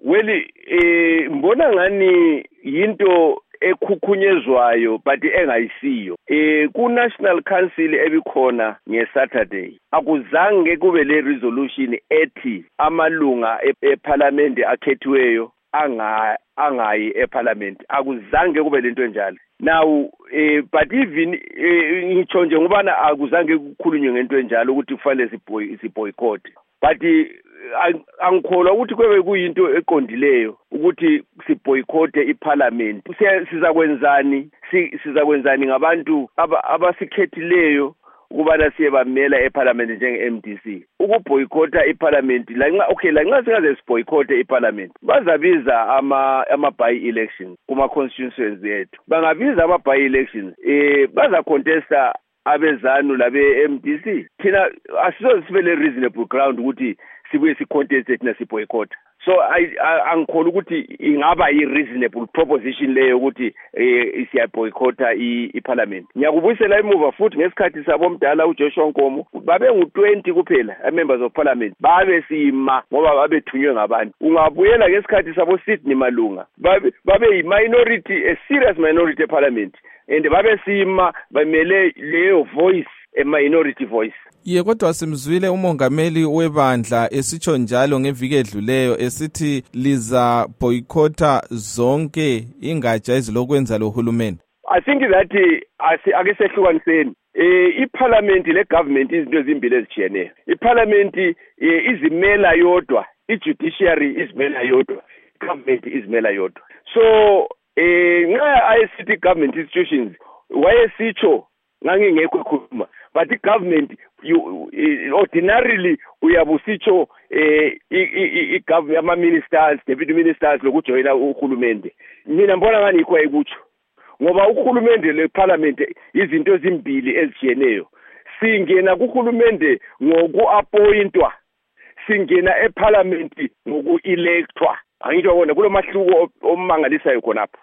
Weli mbona ngani yinto ekhukhunyezwayo but engayisiyo. Ku National Council ebikhona ngeSaturday akuzange kube le resolution ethi amalunga eParliament akhethiweyo angayi eParliament. Akuzange kube lento enjalo. Now but even ngitsho nje ngoba akuzange kukhulunywe ngento enjalo ukuthi kufanele siboycott. But angikholwa ukuthi kwebe kuyinto eqondileyo ukuthi siboycott iParliament. Sizakwenzani ngabantu abasikhethileyo ukubana siyebamela eParliament njenge-MDC. Ukuboycott iParliament lanxa singaze siboycott iParliament bazabiza ama-by-elections kuma-constituencies yethu. Bangabiza ama-by-elections baza contesta abezanu labe-MDC. Thina asizosibele reasonable ground ukuthi sibuye si-contest thina siboycott. So angikholwa ukuthi ingaba i-reasonable proposition leyo ukuthi siyaboycotta iParliament. Ngiyakubuyisela emuva futhi ngesikhathi sabomdala uJoshua Nkomo babe ngu-20 kuphela members of parliament babe sima ngoba babethunywe ngabantu. Ungabuyela ngesikhathi sabo Sydney Malunga babe yi-minority, a serious minority eParliament, and babe sima bamele leyo voice, a minority voice. Ye kodwa simzwile umongameli webandla esitsho njalo ngeviki edluleyo esithi liza boycotta zonke ingatsha ezilokwenza lo hulumeni. I think that ake sehlukaniseni iParliament le government izinto ezimbili ezijiyeneyo. iParliament izimela yodwa, iJudiciary izimela yodwa, government izimela yodwa. So nxa ayesithi government institutions wayesitsho ngangingekho ekhuluma, but igovernment ordinarily uyabusitsho igovernment ama-ministers, deputy ministers lokujoyina uhulumende. Mina mbona ngani yikho ayikutsho ngoba uhulumende leParliament izinto ezimbili ezijiyeneyo. Singena kuhulumende ngoku-appointwa, singena eParliament ngoku-electwa. Angitsho bona kulomahluko omangalisayo khonapho.